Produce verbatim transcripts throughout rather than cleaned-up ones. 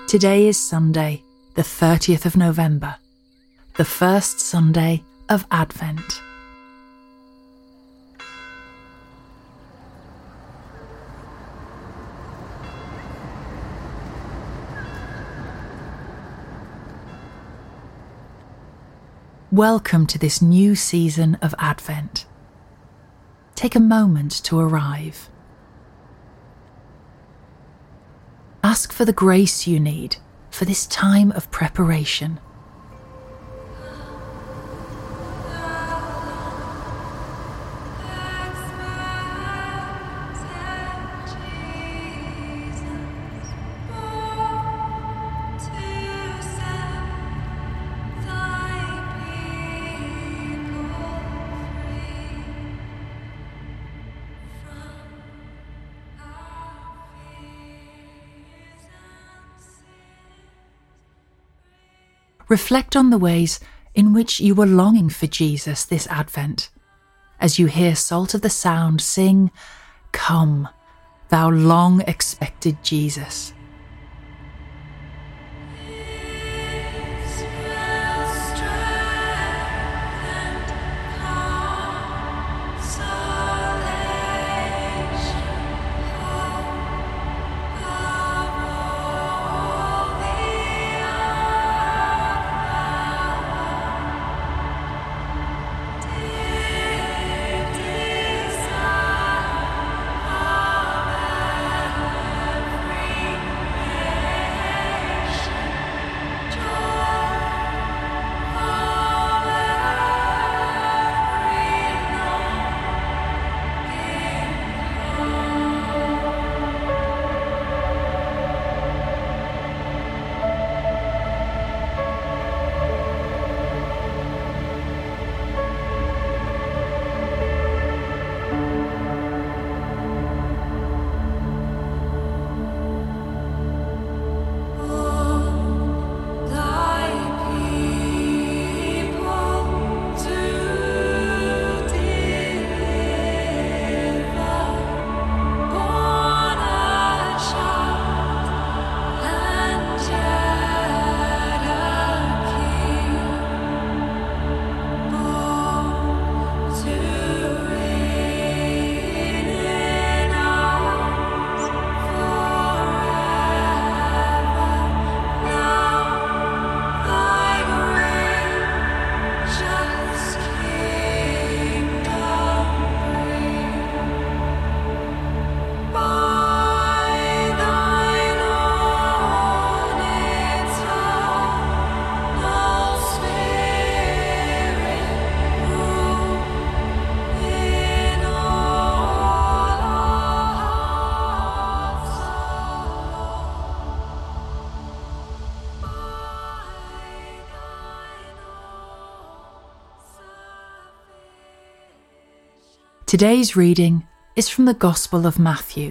Today is Sunday, the thirtieth of November, the first Sunday of Advent. Welcome to this new season of Advent. Take a moment to arrive. Ask for the grace you need for this time of preparation. Reflect on the ways in which you were longing for Jesus this Advent, as you hear Salt of the Sound sing, "Come, thou long-expected Jesus." Today's reading is from the Gospel of Matthew.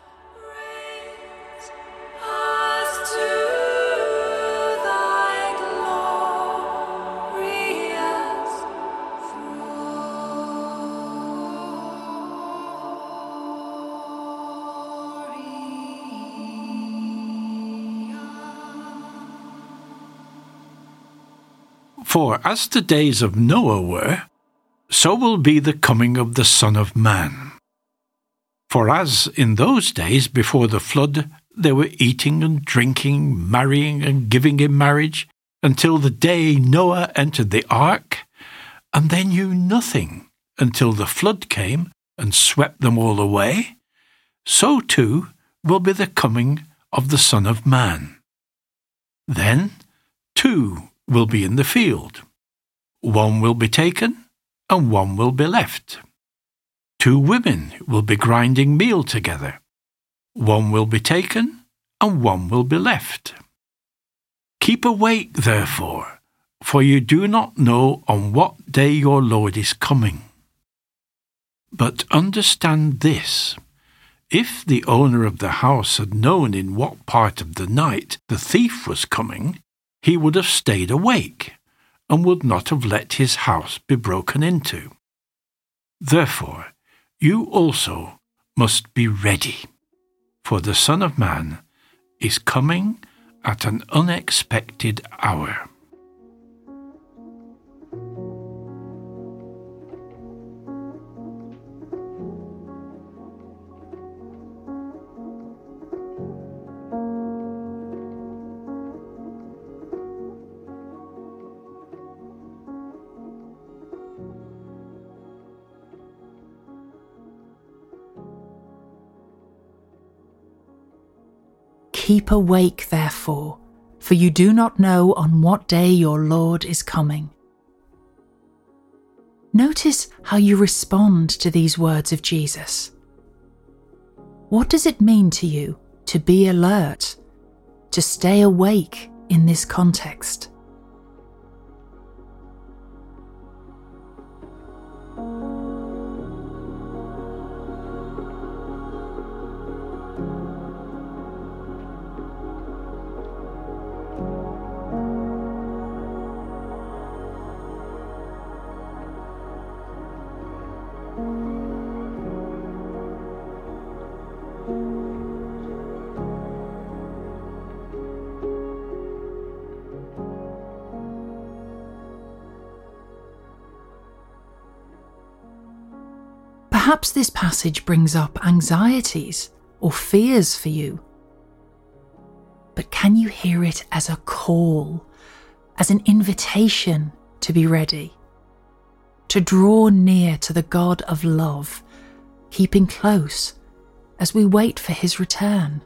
For as the days of Noah were, so will be the coming of the Son of Man. For as in those days before the flood they were eating and drinking, marrying and giving in marriage, until the day Noah entered the ark, and they knew nothing until the flood came and swept them all away, so too will be the coming of the Son of Man. Then two will be in the field. One will be taken, and one will be left. Two women will be grinding meal together. One will be taken, and one will be left. Keep awake, therefore, for you do not know on what day your Lord is coming. But understand this, if the owner of the house had known in what part of the night the thief was coming, he would have stayed awake, and would not have let his house be broken into. Therefore, you also must be ready, for the Son of Man is coming at an unexpected hour. Keep awake, therefore, for you do not know on what day your Lord is coming. Notice how you respond to these words of Jesus. What does it mean to you to be alert, to stay awake in this context? Perhaps this passage brings up anxieties or fears for you. But can you hear it as a call, as an invitation to be ready, to draw near to the God of love, keeping close as we wait for his return?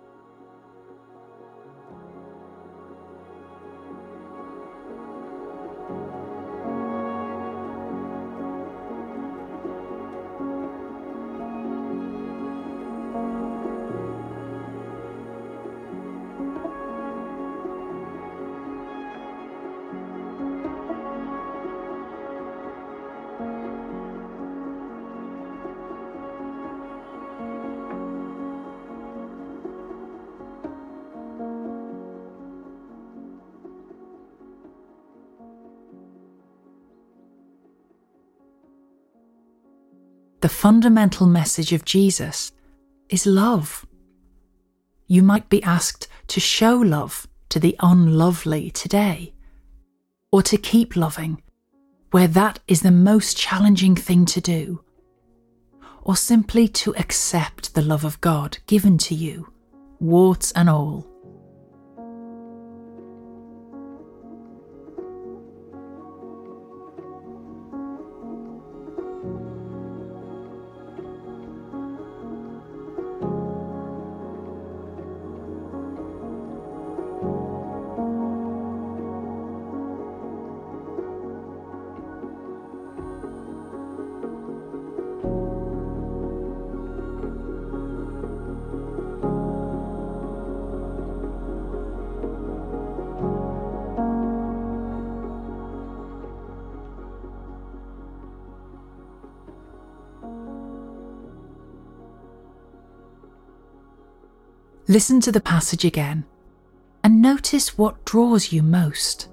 The fundamental message of Jesus is love. You might be asked to show love to the unlovely today, or to keep loving where that is the most challenging thing to do, or simply to accept the love of God given to you, warts and all. Listen to the passage again and notice what draws you most.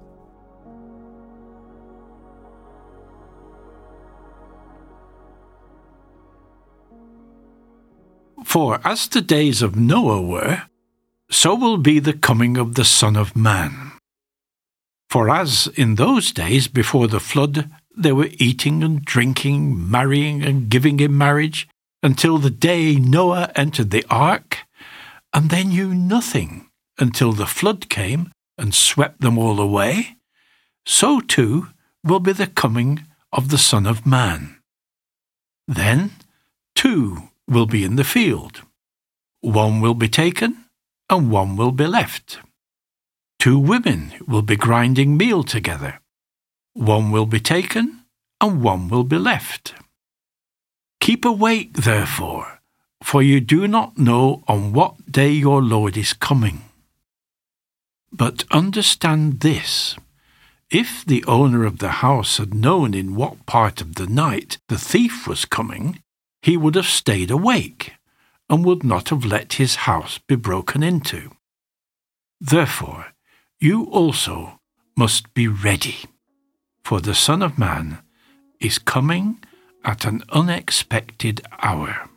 For as the days of Noah were, so will be the coming of the Son of Man. For as in those days before the flood they were eating and drinking, marrying and giving in marriage, until the day Noah entered the ark, and they knew nothing until the flood came and swept them all away, so too will be the coming of the Son of Man. Then two will be in the field. One will be taken, and one will be left. Two women will be grinding meal together. One will be taken, and one will be left. Keep awake, therefore, for you do not know on what day your Lord is coming. But understand this, if the owner of the house had known in what part of the night the thief was coming, he would have stayed awake, and would not have let his house be broken into. Therefore, you also must be ready, for the Son of Man is coming at an unexpected hour.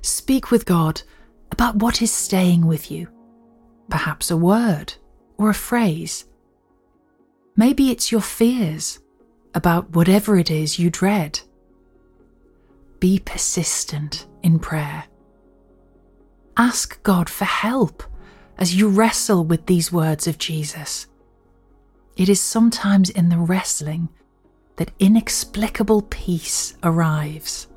Speak with God about what is staying with you. Perhaps a word or a phrase. Maybe it's your fears about whatever it is you dread. Be persistent in prayer. Ask God for help as you wrestle with these words of Jesus. It is sometimes in the wrestling that inexplicable peace arrives.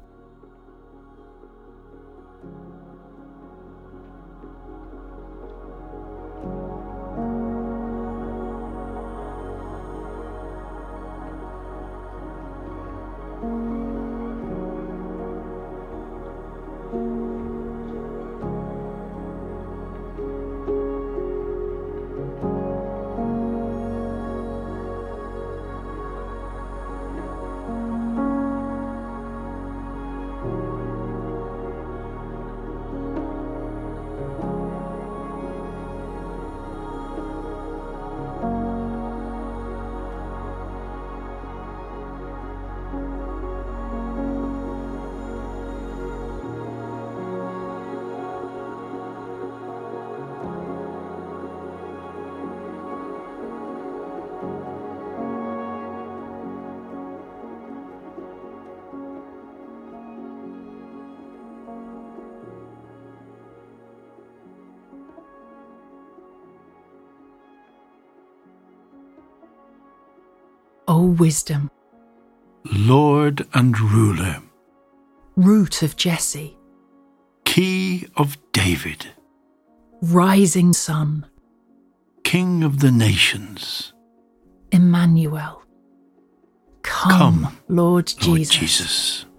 O wisdom, Lord and ruler, root of Jesse, key of David, rising sun, King of the nations, Emmanuel. Come, Come, Lord Lord Jesus. Jesus.